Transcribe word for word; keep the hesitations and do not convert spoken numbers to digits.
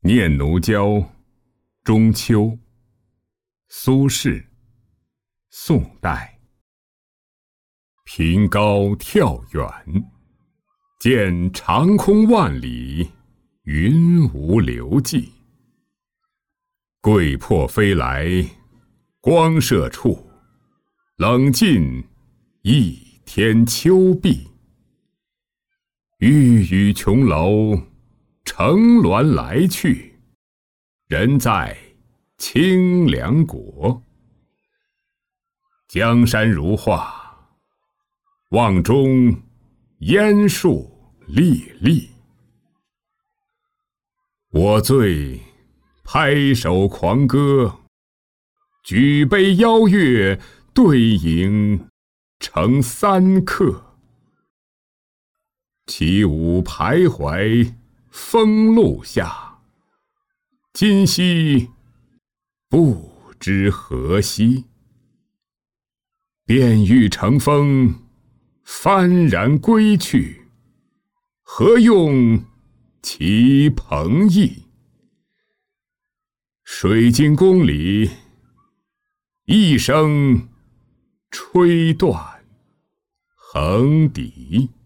念奴娇，中秋。苏轼，宋代。凭高眺远，见长空万里，云无留迹。桂魄飞来，光射处，冷尽一天秋碧。郁郁琼楼，乘鸾来去，人在清凉国。江山如画，望中烟树历历。我醉拍手狂歌，举杯邀月，对影成三客。起舞徘徊风露下，今夕不知何夕。便欲乘风幡然归去，何用其朋役？水晶宫里一声吹断横笛。